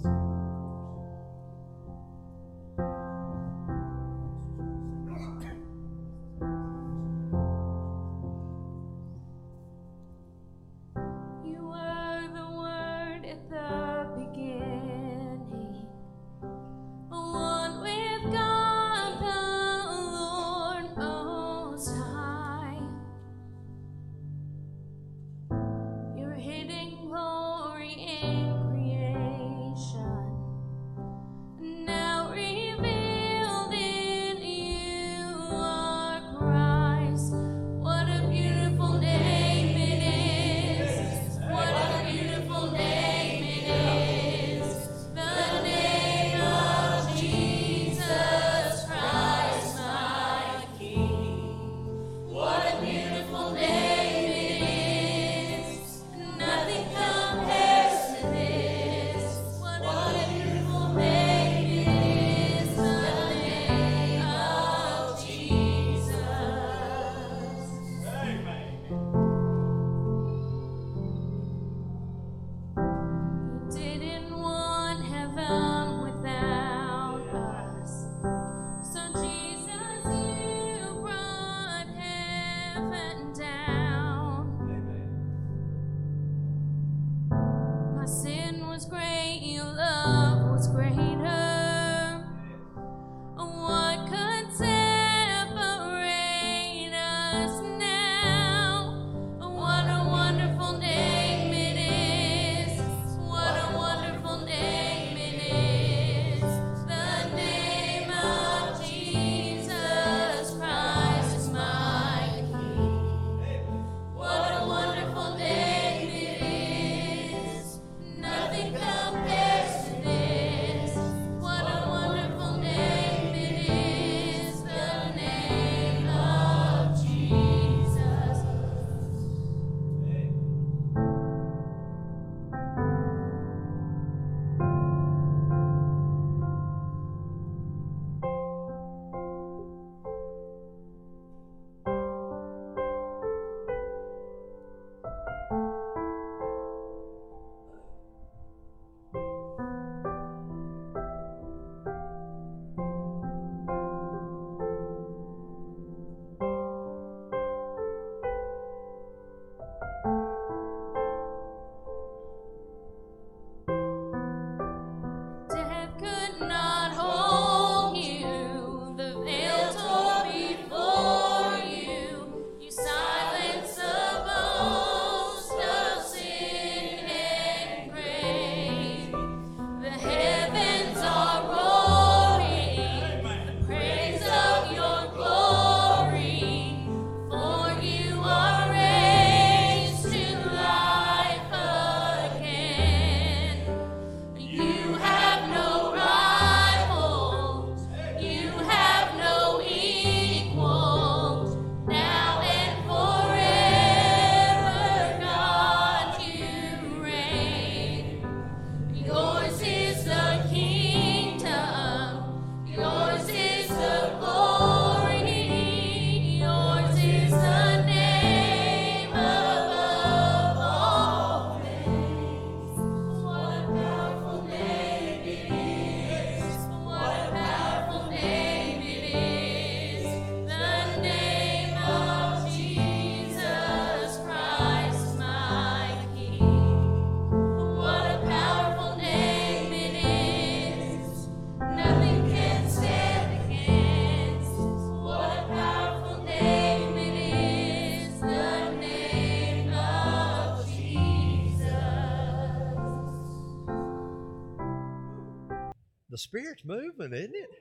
The Spirit's moving, isn't it?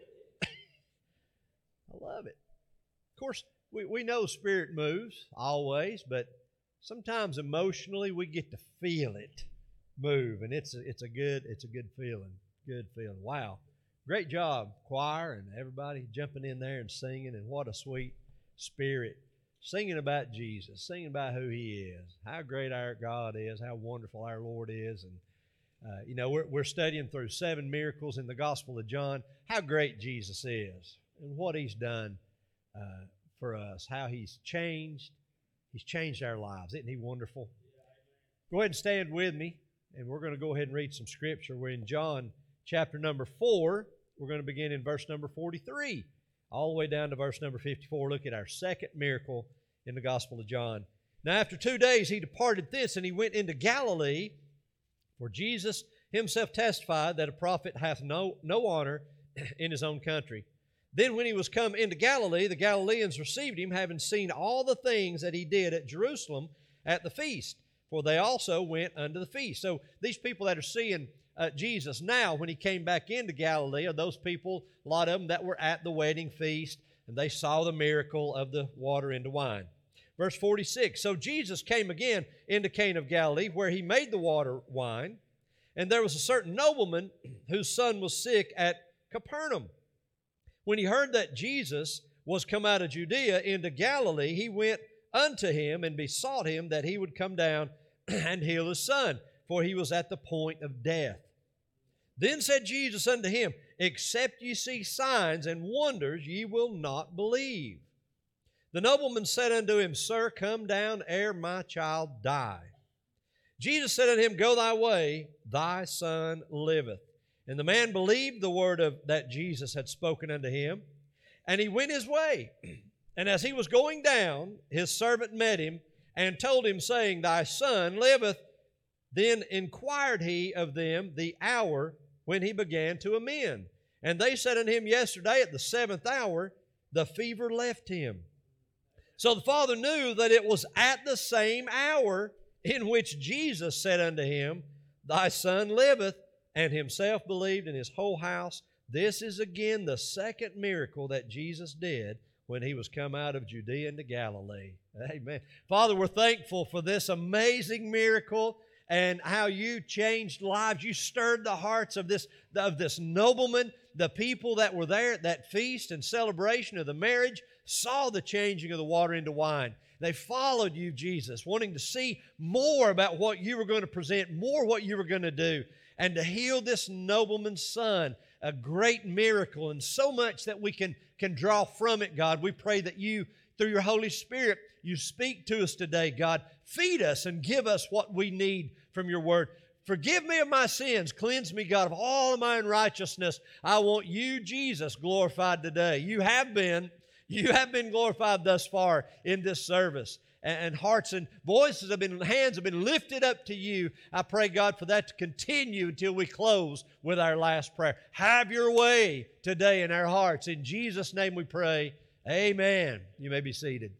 I love it. Of course, we know Spirit moves always, but sometimes emotionally we get to feel it move, and it's a good feeling. Good feeling. Wow, great job, choir, and everybody jumping in there and singing. And what a sweet spirit, singing about Jesus, singing about who He is, how great our God is, how wonderful our Lord is, and we're studying through 7 miracles in the Gospel of John, how great Jesus is and what He's done for us, how He's changed our lives. Isn't He wonderful? Go ahead and stand with me. And we're going to go ahead and read some scripture. We're in John chapter number 4. We're going to begin in verse number 43, all the way down to verse number 54. Look at our second miracle in the Gospel of John. Now after 2 days he departed thence, and he went into Galilee, for Jesus himself testified that a prophet hath no honor in his own country. Then when he was come into Galilee, the Galileans received him, having seen all the things that he did at Jerusalem at the feast, for they also went unto the feast. So these people that are seeing Jesus now, when he came back into Galilee, are those people, a lot of them, that were at the wedding feast, and they saw the miracle of the water into wine. Verse 46, so Jesus came again into Cana of Galilee, where he made the water wine. And there was a certain nobleman whose son was sick at Capernaum. When he heard that Jesus was come out of Judea into Galilee, he went unto him and besought him that he would come down and heal his son, for he was at the point of death. Then said Jesus unto him, except ye see signs and wonders, ye will not believe. The nobleman said unto him, Sir, come down ere my child die. Jesus said unto him, Go thy way, thy son liveth. And the man believed the word that Jesus had spoken unto him, and he went his way. And as he was going down, his servant met him, and told him, saying, Thy son liveth. Then inquired he of them the hour when he began to amend. And they said unto him, Yesterday at the 7th hour the fever left him. So the father knew that it was at the same hour in which Jesus said unto him, Thy son liveth, and himself believed in his whole house. This is again the second miracle that Jesus did when he was come out of Judea into Galilee. Amen. Father, we're thankful for this amazing miracle and how you changed lives. You stirred the hearts of this nobleman. The people that were there at that feast and celebration of the marriage saw the changing of the water into wine. They followed you, Jesus, wanting to see more about what you were going to present, more what you were going to do, and to heal this nobleman's son. A great miracle, and so much that we can draw from it, God. We pray that you, through your Holy Spirit, you speak to us today, God. Feed us and give us what we need from your word. Forgive me of my sins. Cleanse me, God, of all of my unrighteousness. I want you, Jesus, glorified today. You have been glorified thus far in this service. And hearts and voices hands have been lifted up to you. I pray, God, for that to continue until we close with our last prayer. Have your way today in our hearts. In Jesus' name we pray. Amen. You may be seated.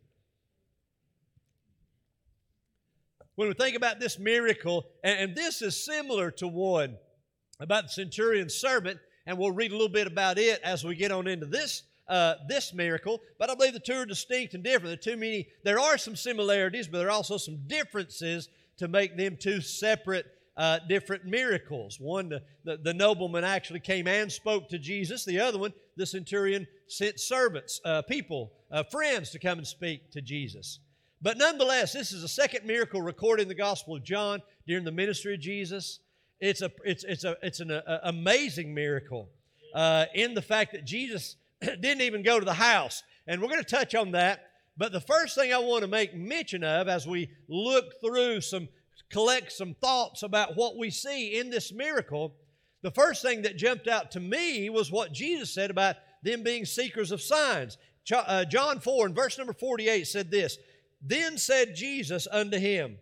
When we think about this miracle, and this is similar to one about the centurion's servant, and we'll read a little bit about it as we get on into this miracle, but I believe the two are distinct and different. There are some similarities, but there are also some differences to make them two separate, different miracles. One, the nobleman actually came and spoke to Jesus. The other one, the centurion sent servants, friends to come and speak to Jesus. But nonetheless, this is a second miracle recorded in the Gospel of John during the ministry of Jesus. It's an amazing miracle in the fact that Jesus didn't even go to the house. And we're going to touch on that. But the first thing I want to make mention of as we look through collect some thoughts about what we see in this miracle, the first thing that jumped out to me was what Jesus said about them being seekers of signs. John 4 and verse number 48 said this, Then said Jesus unto him,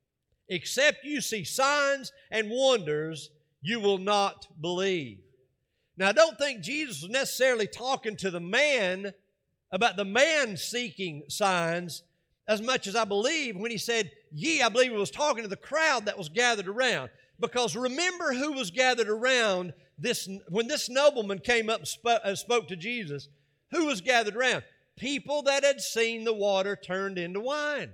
Except you see signs and wonders, you will not believe. Now, I don't think Jesus was necessarily talking to the man about the man seeking signs as much as I believe when he said, I believe he was talking to the crowd that was gathered around. Because remember who was gathered around when this nobleman came up and spoke to Jesus. Who was gathered around? People that had seen the water turned into wine.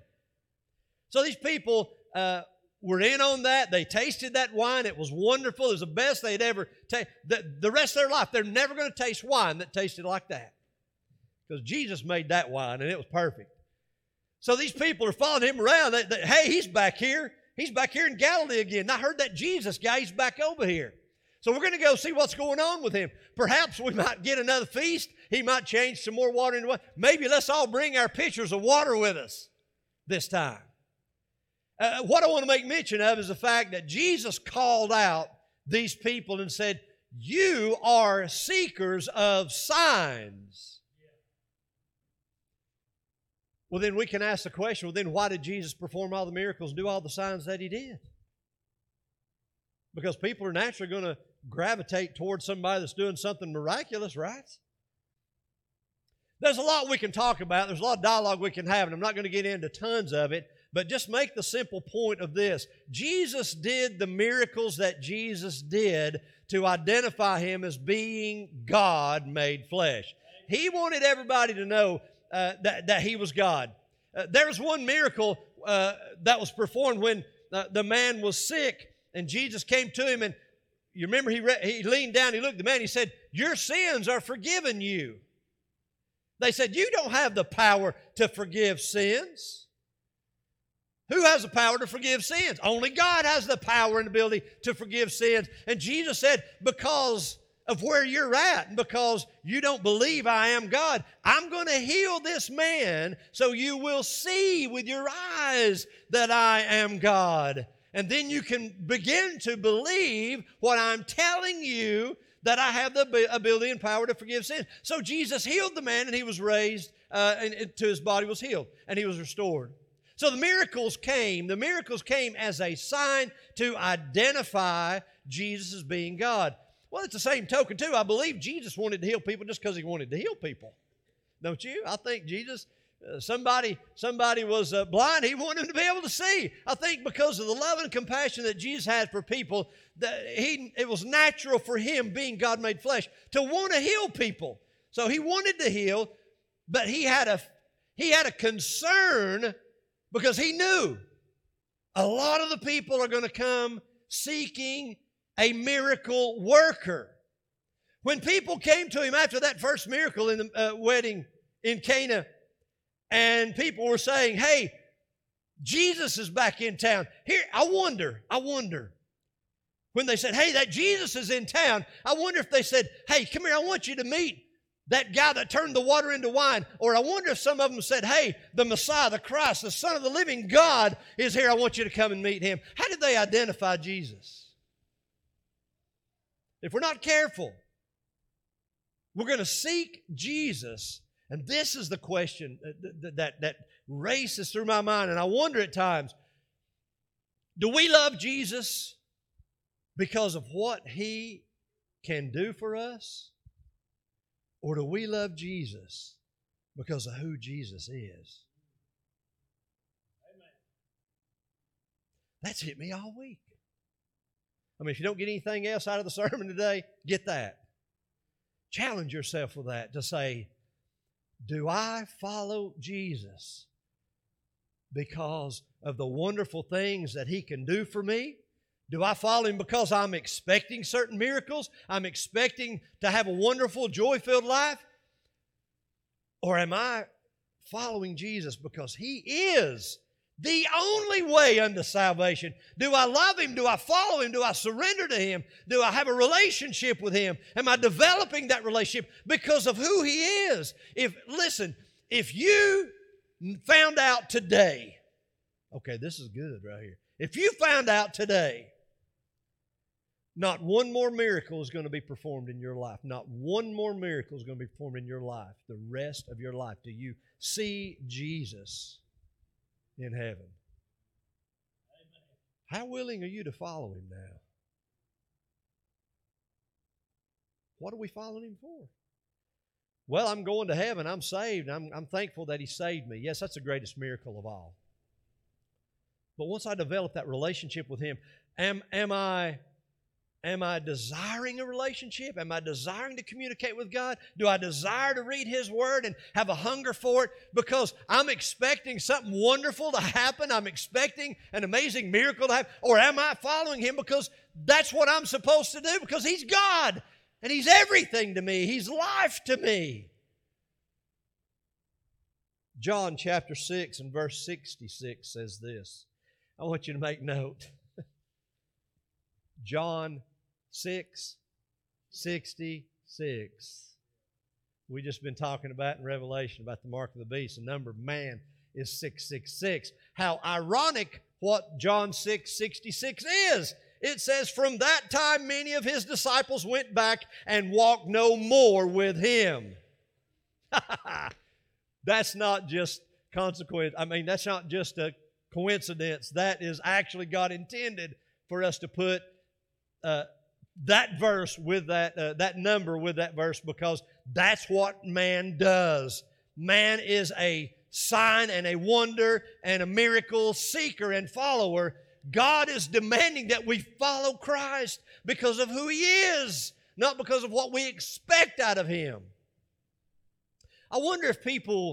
So these people were in on that. They tasted that wine. It was wonderful. It was the best they'd ever tasted. The rest of their life, they're never going to taste wine that tasted like that. Because Jesus made that wine, and it was perfect. So these people are following him around. Hey, he's back here. He's back here in Galilee again. I heard that Jesus guy, he's back over here. So we're going to go see what's going on with him. Perhaps we might get another feast. He might change some more water into wine. Maybe let's all bring our pitchers of water with us this time. What I want to make mention of is the fact that Jesus called out these people and said, you are seekers of signs. Well, then we can ask the question, well, then why did Jesus perform all the miracles and do all the signs that He did? Because people are naturally going to gravitate towards somebody that's doing something miraculous, right? There's a lot we can talk about. There's a lot of dialogue we can have, and I'm not going to get into tons of it, but just make the simple point of this. Jesus did the miracles that Jesus did to identify Him as being God made flesh. He wanted everybody to know that He was God. There was one miracle that was performed when the man was sick, and Jesus came to him, and you remember he leaned down, he looked at the man, he said, your sins are forgiven you. They said, you don't have the power to forgive sins. Who has the power to forgive sins? Only God has the power and ability to forgive sins. And Jesus said, because of where you're at, and because you don't believe I am God, I'm going to heal this man so you will see with your eyes that I am God. And then you can begin to believe what I'm telling you, that I have the ability and power to forgive sins. So Jesus healed the man, and he was raised, and his body was healed, and he was restored. So the miracles came. The miracles came as a sign to identify Jesus as being God. Well, it's the same token, too. I believe Jesus wanted to heal people just because He wanted to heal people. Don't you? I think Jesus, somebody was blind. He wanted them to be able to see. I think because of the love and compassion that Jesus had for people, that it was natural for Him, being God made flesh, to want to heal people. So He wanted to heal, but He had a concern, because He knew a lot of the people are going to come seeking a miracle worker. When people came to Him after that first miracle in the wedding in Cana, and people were saying, hey, Jesus is back in town. Here, I wonder, when they said, hey, that Jesus is in town, I wonder if they said, hey, come here, I want you to meet that guy that turned the water into wine. Or I wonder if some of them said, hey, the Messiah, the Christ, the Son of the living God is here. I want you to come and meet Him. How did they identify Jesus? If we're not careful, we're going to seek Jesus. And this is the question that races through my mind. And I wonder at times, do we love Jesus because of what He can do for us? Or do we love Jesus because of who Jesus is? Amen. That's hit me all week. I mean, if you don't get anything else out of the sermon today, get that. Challenge yourself with that to say, do I follow Jesus because of the wonderful things that He can do for me? Do I follow Him because I'm expecting certain miracles? I'm expecting to have a wonderful, joy-filled life? Or am I following Jesus because He is the only way unto salvation? Do I love Him? Do I follow Him? Do I surrender to Him? Do I have a relationship with Him? Am I developing that relationship because of who He is? If you found out today, okay, this is good right here. If you found out today, not one more miracle is going to be performed in your life. Not one more miracle is going to be performed in your life the rest of your life. Do you see Jesus in heaven? Amen. How willing are you to follow Him now? What are we following Him for? Well, I'm going to heaven. I'm saved. I'm thankful that He saved me. Yes, that's the greatest miracle of all. But once I develop that relationship with Him, am I desiring a relationship? Am I desiring to communicate with God? Do I desire to read His Word and have a hunger for it because I'm expecting something wonderful to happen? I'm expecting an amazing miracle to happen? Or am I following Him because that's what I'm supposed to do? Because He's God and He's everything to me. He's life to me. John chapter 6 and verse 66 says this. I want you to make note. John 6:66. We've just been talking about in Revelation about the mark of the beast. The number of man is 666. How ironic what John 6:66 is. It says, from that time many of his disciples went back and walked no more with him. That's not just consequence. I mean, that's not just a coincidence. That is actually God intended for us to put that verse with that number with that verse, because that's what man does. Man is a sign and a wonder and a miracle seeker and follower. God is demanding that we follow Christ because of who He is, not because of what we expect out of Him. I wonder if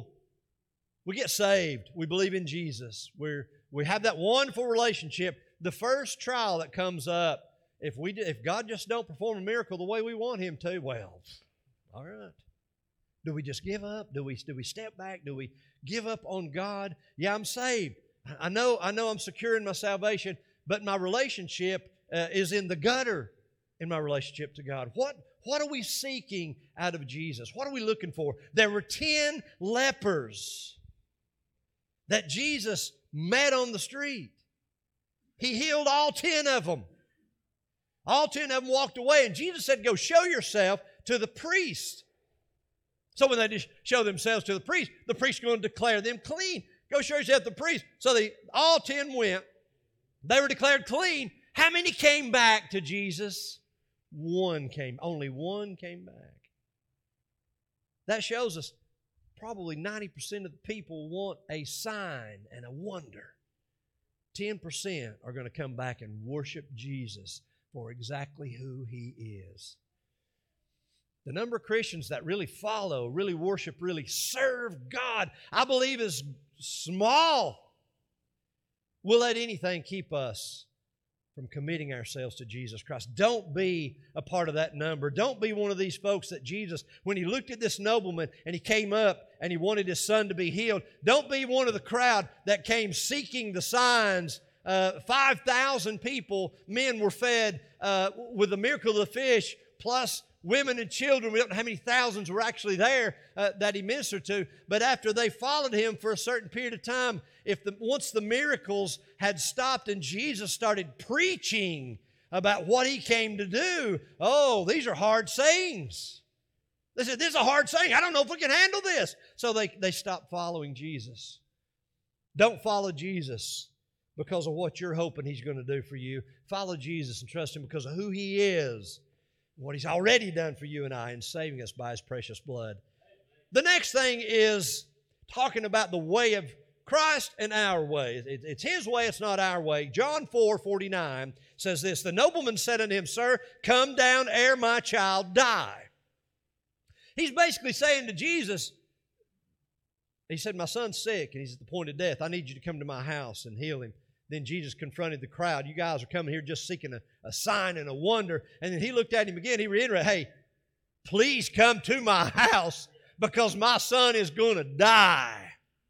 we get saved, we believe in Jesus, we have that wonderful relationship. The first trial that comes up, if God just don't perform a miracle the way we want Him to, well, all right. Do we just give up? Do we step back? Do we give up on God? Yeah, I'm saved. I know I'm secure in my salvation, but my relationship is in the gutter in my relationship to God. What are we seeking out of Jesus? What are we looking for? There were 10 lepers that Jesus met on the street. He healed all 10 of them. All 10 of them walked away, and Jesus said, go show yourself to the priest. So when they just show themselves to the priest is going to declare them clean. Go show yourself to the priest. So all 10 went. They were declared clean. How many came back to Jesus? Only one came back. That shows us probably 90% of the people want a sign and a wonder. 10% are going to come back and worship Jesus for exactly who He is. The number of Christians that really follow, really worship, really serve God, I believe is small. We'll let anything keep us from committing ourselves to Jesus Christ. Don't be a part of that number. Don't be one of these folks that Jesus, when He looked at this nobleman and he came up and he wanted his son to be healed, don't be one of the crowd that came seeking the signs. 5,000 people, men were fed with the miracle of the fish, plus women and children. We don't know how many thousands were actually there that He ministered to. But after they followed Him for a certain period of time, once the miracles had stopped and Jesus started preaching about what He came to do, oh, these are hard sayings. They said, this is a hard saying. I don't know if we can handle this. So they stopped following Jesus. Don't follow Jesus because of what you're hoping He's going to do for you. Follow Jesus and trust Him because of who He is, what He's already done for you and I in saving us by His precious blood. The next thing is talking about the way of Christ and our way. It's His way, it's not our way. John 4:49 says this, the nobleman said unto Him, Sir, come down ere my child die. He's basically saying to Jesus, he said, my son's sick and he's at the point of death. I need you to come to my house and heal him. Then Jesus confronted the crowd. You guys are coming here just seeking a sign and a wonder. And then He looked at him again. He reiterated, hey, please come to my house because my son is going to die.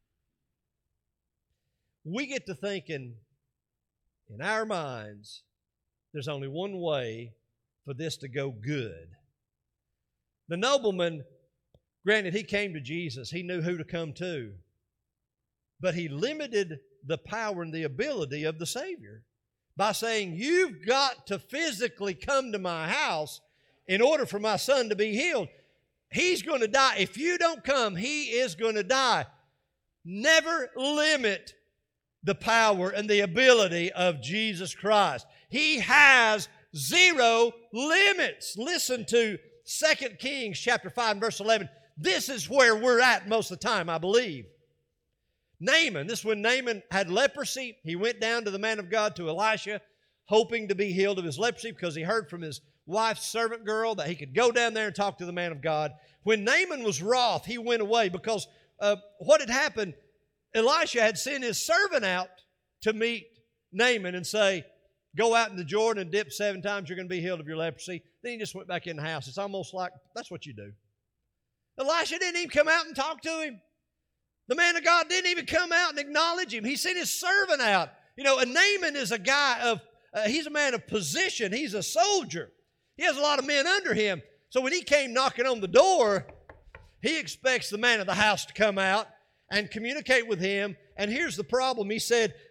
We get to thinking in our minds, there's only one way for this to go good. The nobleman, granted, he came to Jesus. He knew who to come to. But he limited the power and the ability of the Savior by saying, you've got to physically come to my house in order for my son to be healed. He's going to die. If you don't come, he is going to die. Never limit the power and the ability of Jesus Christ. He has zero limits. Listen to 2 Kings chapter 5 and verse 11. This is where we're at most of the time, I believe. Naaman, this is when Naaman had leprosy. He went down to the man of God, to Elisha, hoping to be healed of his leprosy because he heard from his wife's servant girl that he could go down there and talk to the man of God. When Naaman was wroth, he went away because what had happened, Elisha had sent his servant out to meet Naaman and say, go out in the Jordan and dip 7 times, you're going to be healed of your leprosy. Then he just went back in the house. It's almost like that's what you do. Elisha didn't even come out and talk to him. The man of God didn't even come out and acknowledge him. He sent his servant out. You know, and Naaman is a guy he's a man of position. He's a soldier. He has a lot of men under him. So when he came knocking on the door, he expects the man of the house to come out and communicate with him. And here's the problem. He said,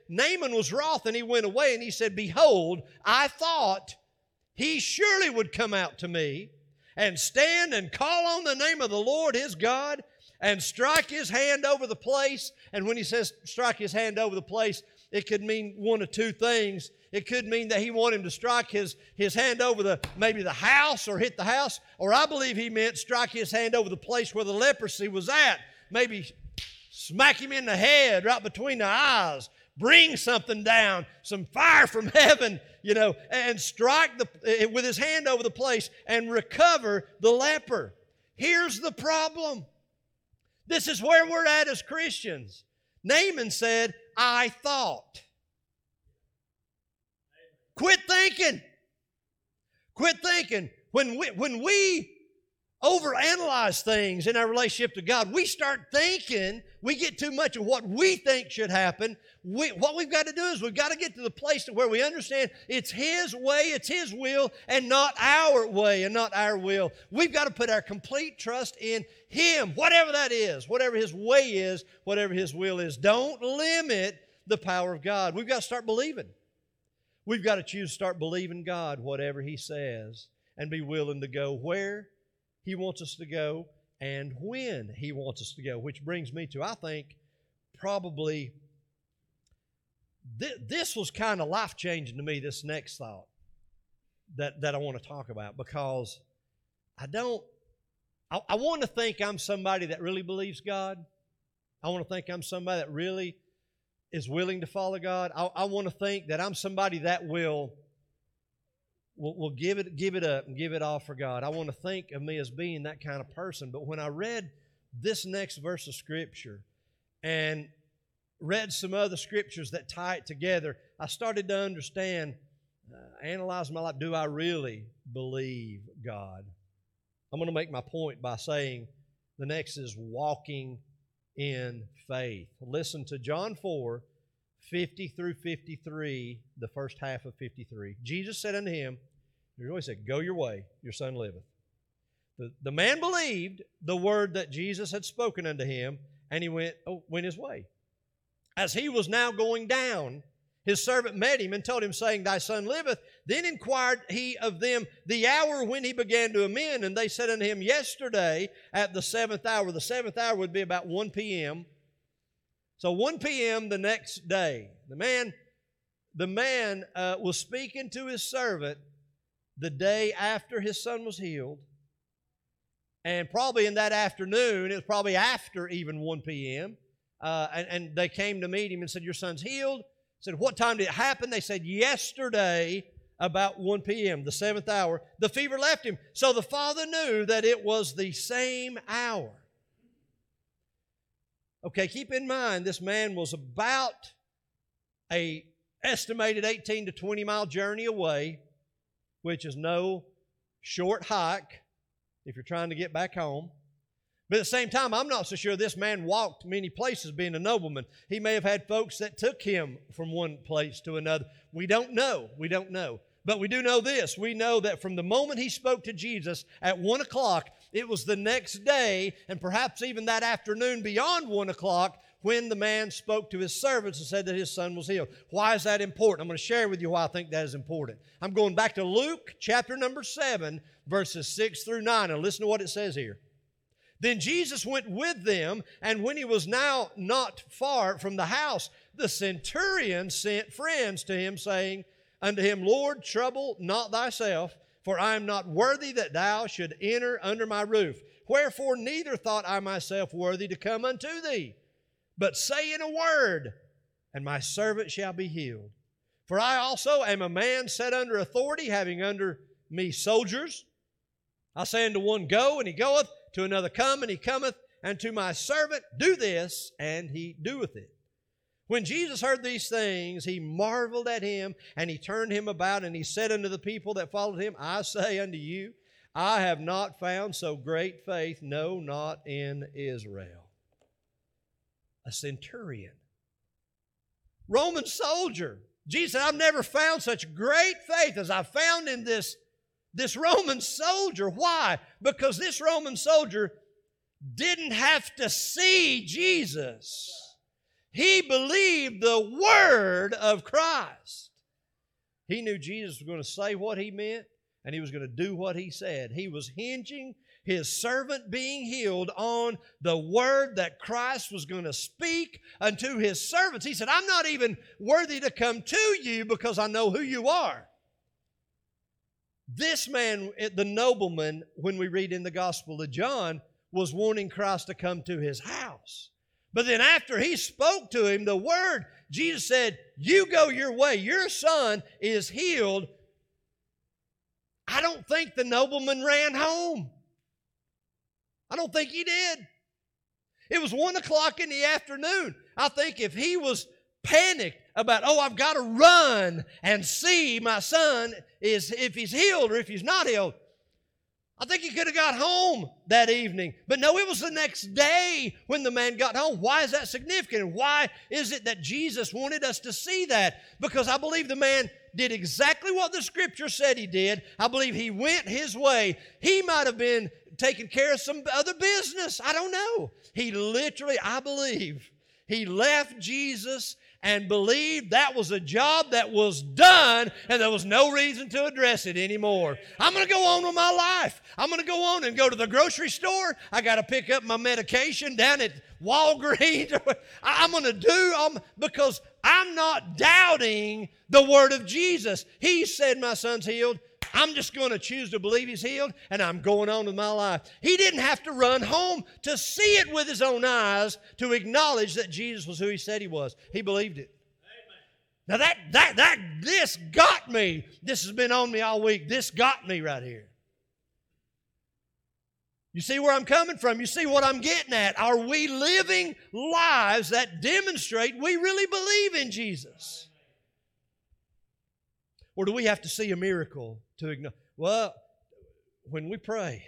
Naaman was wroth and he went away and he said, behold, I thought he surely would come out to me and stand and call on the name of the Lord his God and strike his hand over the place. And when he says strike his hand over the place, it could mean one of two things. It could mean that he wanted him to strike his hand over maybe the house or hit the house. Or I believe he meant strike his hand over the place where the leprosy was at. Maybe smack him in the head right between the eyes. Bring something down, some fire from heaven, and strike with his hand over the place and recover the leper. Here's the problem. This is where we're at as Christians. Naaman said, I thought. Quit thinking. Quit thinking. When we overanalyze things in our relationship to God, we start thinking, we get too much of what we think should happen. What we've got to do is we've got to get to the place where we understand it's His way, it's His will, and not our way and not our will. We've got to put our complete trust in Him, whatever that is, whatever His way is, whatever His will is. Don't limit the power of God. We've got to start believing. We've got to choose to start believing God, whatever He says, and be willing to go where He wants us to go and when He wants us to go. Which brings me to, I think, probably this was kind of life-changing to me, this next thought that I want to talk about, because I want to think I'm somebody that really believes God. I want to think I'm somebody that really is willing to follow God. I want to think that I'm somebody that will give it up and give it all for God. I want to think of me as being that kind of person. But when I read this next verse of Scripture and read some other scriptures that tie it together, I started to understand, analyze my life. Do I really believe God? I'm going to make my point by saying the next is walking in faith. Listen to John 4, 50 through 53, the first half of 53. Jesus said unto him, he always said, go your way, your son liveth. The man believed the word that Jesus had spoken unto him, and he went his way. As he was now going down, his servant met him and told him, saying, thy son liveth. Then inquired he of them the hour when he began to amend. And they said unto him, yesterday at the 7th hour. The 7th hour would be about 1 p.m. So 1 p.m. the next day. The man was speaking to his servant the day after his son was healed. And probably in that afternoon, it was probably after even 1 p.m., and they came to meet him and said, your son's healed. Said, what time did it happen? They said, yesterday about 1 p.m., the 7th hour. The fever left him. So the father knew that it was the same hour. Okay, keep in mind, this man was about an estimated 18 to 20 mile journey away, which is no short hike if you're trying to get back home. But at the same time, I'm not so sure this man walked many places being a nobleman. He may have had folks that took him from one place to another. We don't know. We don't know. But we do know this. We know that from the moment he spoke to Jesus at 1 o'clock, it was the next day, and perhaps even that afternoon beyond 1 o'clock, when the man spoke to his servants and said that his son was healed. Why is that important? I'm going to share with you why I think that is important. I'm going back to Luke chapter number 7, verses 6 through 9, and listen to what it says here. Then Jesus went with them, and when he was now not far from the house, the centurion sent friends to him, saying unto him, Lord, trouble not thyself, for I am not worthy that thou should enter under my roof. Wherefore neither thought I myself worthy to come unto thee. But say in a word, and my servant shall be healed. For I also am a man set under authority, having under me soldiers. I say unto one, go, and he goeth, to another, come, and he cometh, and to my servant, do this, and he doeth it. When Jesus heard these things, he marveled at him, and he turned him about, and he said unto the people that followed him, I say unto you, I have not found so great faith, no, not in Israel. A centurion. Roman soldier. Jesus said, I've never found such great faith as I found in this Roman soldier. Why? Because this Roman soldier didn't have to see Jesus. He believed the word of Christ. He knew Jesus was going to say what he meant, and he was going to do what he said. He was hinging his servant being healed on the word that Christ was going to speak unto his servants. He said, I'm not even worthy to come to you because I know who you are. This man, the nobleman, when we read in the Gospel of John, was wanting Christ to come to his house. But then after he spoke to him, the word, Jesus said, you go your way. Your son is healed. I don't think the nobleman ran home. I don't think he did. It was 1 o'clock in the afternoon. I think if he was panicked about, I've got to run and see my son if he's healed or if he's not healed, I think he could have got home that evening. But no, it was the next day when the man got home. Why is that significant? Why is it that Jesus wanted us to see that? Because I believe the man did exactly what the Scripture said he did. I believe he went his way. He might have been taking care of some other business. I don't know. He literally, I believe, he left Jesus and believed that was a job that was done and there was no reason to address it anymore. I'm going to go on with my life. I'm going to go on and go to the grocery store. I got to pick up my medication down at Walgreens. I'm going to do, because I'm not doubting the word of Jesus. He said my son's healed. I'm just going to choose to believe he's healed, and I'm going on with my life. He didn't have to run home to see it with his own eyes to acknowledge that Jesus was who he said he was. He believed it. Amen. Now this got me. This has been on me all week. This got me right here. You see where I'm coming from? You see what I'm getting at? Are we living lives that demonstrate we really believe in Jesus? Or do we have to see a miracle to ignore? Well, when we pray,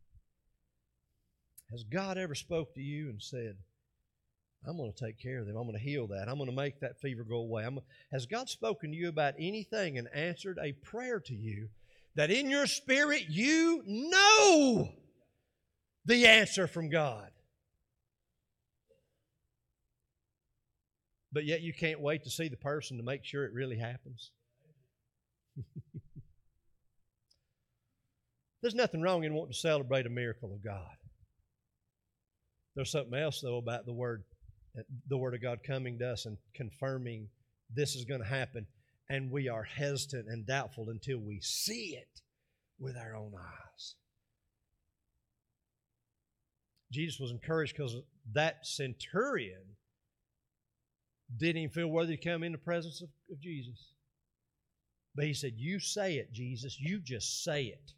has God ever spoke to you and said, I'm going to take care of them. I'm going to heal that. I'm going to make that fever go away. Has God spoken to you about anything and answered a prayer to you that in your spirit you know the answer from God? But yet you can't wait to see the person to make sure it really happens? There's nothing wrong in wanting to celebrate a miracle of God. There's something else, though, about the Word of God coming to us and confirming this is going to happen, and we are hesitant and doubtful until we see it with our own eyes. Jesus was encouraged because that centurion didn't even feel worthy to come in the presence of Jesus. But he said, you say it, Jesus. You just say it.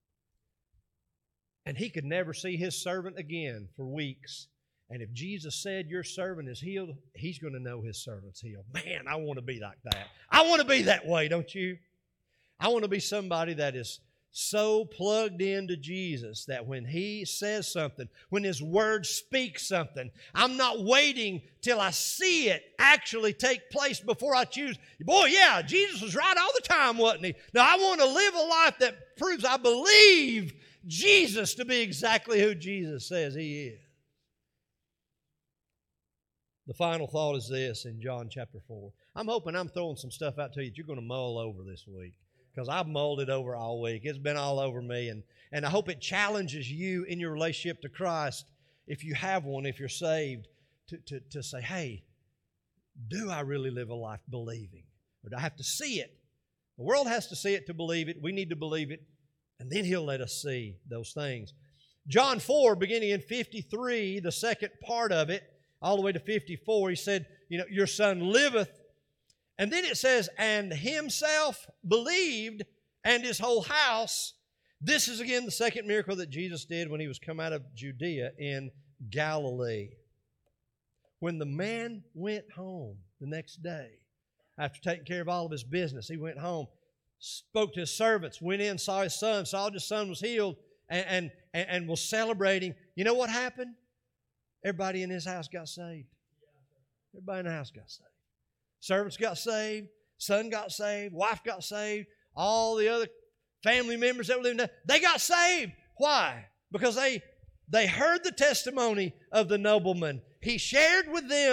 And he could never see his servant again for weeks. And if Jesus said your servant is healed, he's going to know his servant's healed. Man, I want to be like that. I want to be that way, don't you? I want to be somebody that is so plugged into Jesus that when he says something, when his word speaks something, I'm not waiting till I see it actually take place before I choose. Boy, yeah, Jesus was right all the time, wasn't he? Now, I want to live a life that proves I believe Jesus to be exactly who Jesus says he is. The final thought is this in John chapter 4. I'm hoping I'm throwing some stuff out to you that you're going to mull over this week, because I've mulled it over all week. It's been all over me, and I hope it challenges you in your relationship to Christ, if you have one, if you're saved, to say, hey, do I really live a life believing? Or do I have to see it? The world has to see it to believe it. We need to believe it, and then He'll let us see those things. John 4, beginning in 53, the second part of it, all the way to 54, He said, your son liveth. And then it says, and himself believed, and his whole house. This is again the second miracle that Jesus did when He was come out of Judea in Galilee. When the man went home the next day, after taking care of all of his business, he went home, spoke to his servants, went in, saw his son, saw his son was healed, and was celebrating. You know what happened? Everybody in his house got saved. Everybody in the house got saved. Servants got saved, son got saved, wife got saved, all the other family members that were living there, they got saved. Why? Because they heard the testimony of the nobleman. He shared with them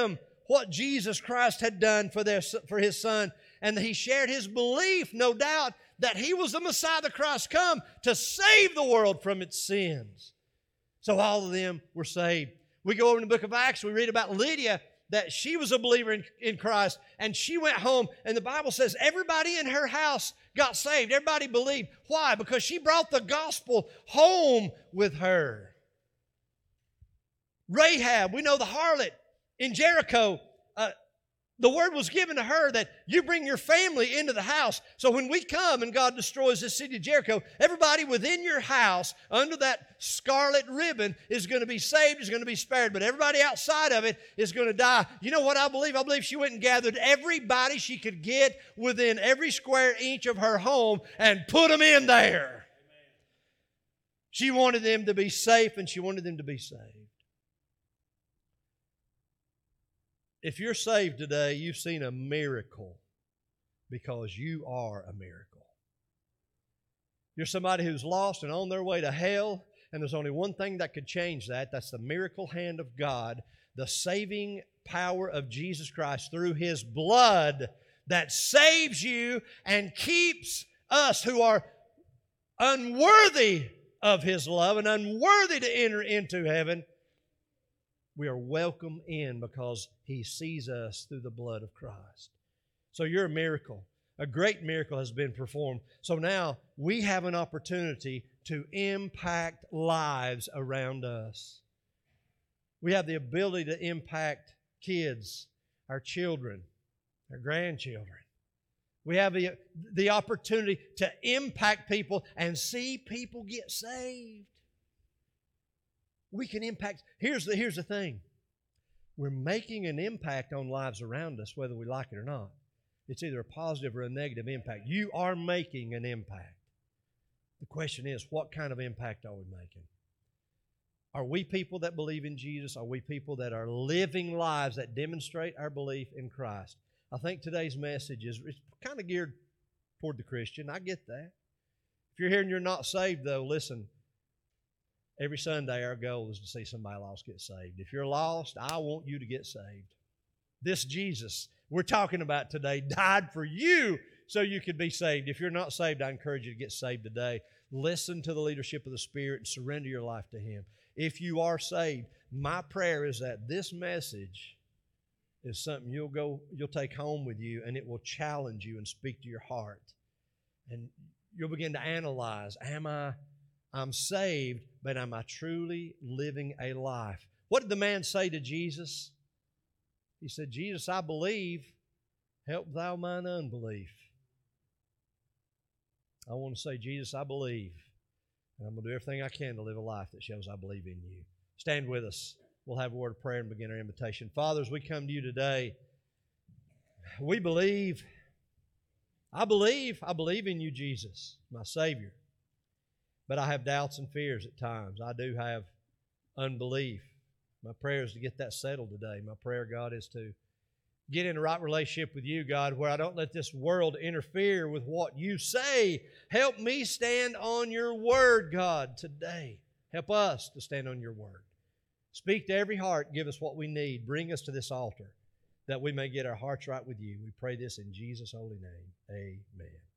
what Jesus Christ had done for His Son. And He shared His belief, no doubt, that He was the Messiah, the Christ, come to save the world from its sins. So all of them were saved. We go over in the book of Acts, we read about Lydia, that she was a believer in Christ, and she went home, and the Bible says everybody in her house got saved. Everybody believed. Why? Because she brought the gospel home with her. Rahab, we know the harlot in Jericho, the word was given to her that you bring your family into the house. So when we come and God destroys this city of Jericho, everybody within your house under that scarlet ribbon is going to be saved, is going to be spared. But everybody outside of it is going to die. You know what I believe? I believe she went and gathered everybody she could get within every square inch of her home and put them in there. She wanted them to be safe, and she wanted them to be saved. If you're saved today, you've seen a miracle because you are a miracle. You're somebody who's lost and on their way to hell, and there's only one thing that could change that. That's the miracle hand of God, the saving power of Jesus Christ through His blood that saves you and keeps us who are unworthy of His love and unworthy to enter into heaven. We are welcome in because He sees us through the blood of Christ. So you're a miracle. A great miracle has been performed. So now we have an opportunity to impact lives around us. We have the ability to impact kids, our children, our grandchildren. We have the opportunity to impact people and see people get saved. We can impact. Here's the thing. We're making an impact on lives around us, whether we like it or not. It's either a positive or a negative impact. You are making an impact. The question is, what kind of impact are we making? Are we people that believe in Jesus? Are we people that are living lives that demonstrate our belief in Christ? I think today's message is kind of geared toward the Christian. I get that. If you're here and you're not saved, though, listen. Every Sunday, our goal is to see somebody lost get saved. If you're lost, I want you to get saved. This Jesus we're talking about today died for you so you could be saved. If you're not saved, I encourage you to get saved today. Listen to the leadership of the Spirit and surrender your life to Him. If you are saved, my prayer is that this message is something you'll take home with you, and it will challenge you and speak to your heart. And you'll begin to analyze, I'm saved, but am I truly living a life? What did the man say to Jesus? He said, Jesus, I believe, help thou mine unbelief. I want to say, Jesus, I believe, and I'm going to do everything I can to live a life that shows I believe in you. Stand with us. We'll have a word of prayer and begin our invitation. Father, as we come to you today, we believe. I believe in you, Jesus, my Savior. But I have doubts and fears at times. I do have unbelief. My prayer is to get that settled today. My prayer, God, is to get in a right relationship with you, God, where I don't let this world interfere with what you say. Help me stand on your word, God, today. Help us to stand on your word. Speak to every heart. Give us what we need. Bring us to this altar that we may get our hearts right with you. We pray this in Jesus' holy name. Amen.